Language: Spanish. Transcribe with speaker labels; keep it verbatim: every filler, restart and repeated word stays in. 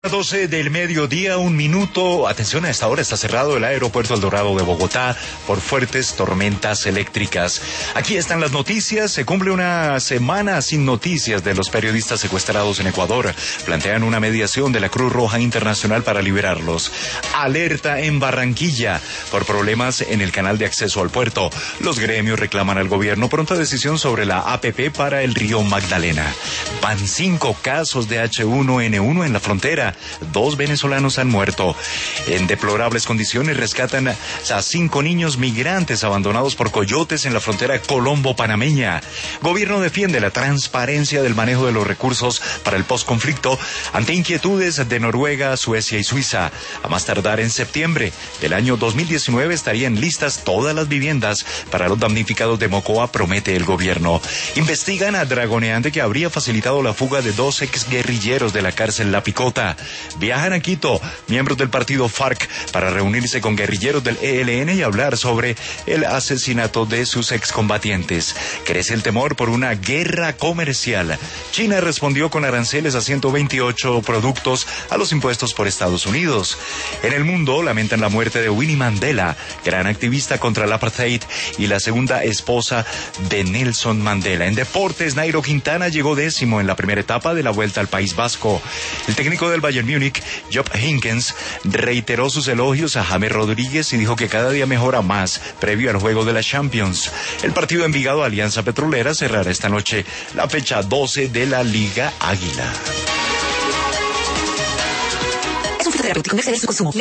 Speaker 1: doce del mediodía, un minuto. Atención, a esta hora está cerrado el aeropuerto El Dorado de Bogotá por fuertes tormentas eléctricas. Aquí están las noticias. Se cumple una semana sin noticias de los periodistas secuestrados en Ecuador. Plantean una mediación de la Cruz Roja Internacional para liberarlos. Alerta en Barranquilla por problemas en el canal de acceso al puerto. Los gremios reclaman al gobierno pronta decisión sobre la A P P para el río Magdalena. Van cinco casos de H uno N uno en la frontera. Dos venezolanos han muerto. En deplorables condiciones rescatan a cinco niños migrantes abandonados por coyotes en la frontera colombo-panameña. Gobierno defiende la transparencia del manejo de los recursos para el posconflicto ante inquietudes de Noruega, Suecia y Suiza. A más tardar en septiembre del año dos mil diecinueve estarían listas todas las viviendas para los damnificados de Mocoa, promete el gobierno. Investigan a dragoneante que habría facilitado la fuga de dos exguerrilleros de la cárcel La Picota. Viajan a Quito miembros del partido FARC para reunirse con guerrilleros del E L N y hablar sobre el asesinato de sus excombatientes. Crece el temor por una guerra comercial. China respondió con aranceles a ciento veintiocho productos a los impuestos por Estados Unidos. En el mundo lamentan la muerte de Winnie Mandela, gran activista contra el apartheid y la segunda esposa de Nelson Mandela. En deportes, Nairo Quintana llegó décimo en la primera etapa de la Vuelta al País Vasco. El técnico del Bayern Múnich, Jupp Heynckes, reiteró sus elogios a James Rodríguez y dijo que cada día mejora más previo al juego de la Champions. El partido Envigado Alianza Petrolera cerrará esta noche la fecha doce de la Liga Águila.
Speaker 2: Es un fitoterapéutico, no exceder su consumo.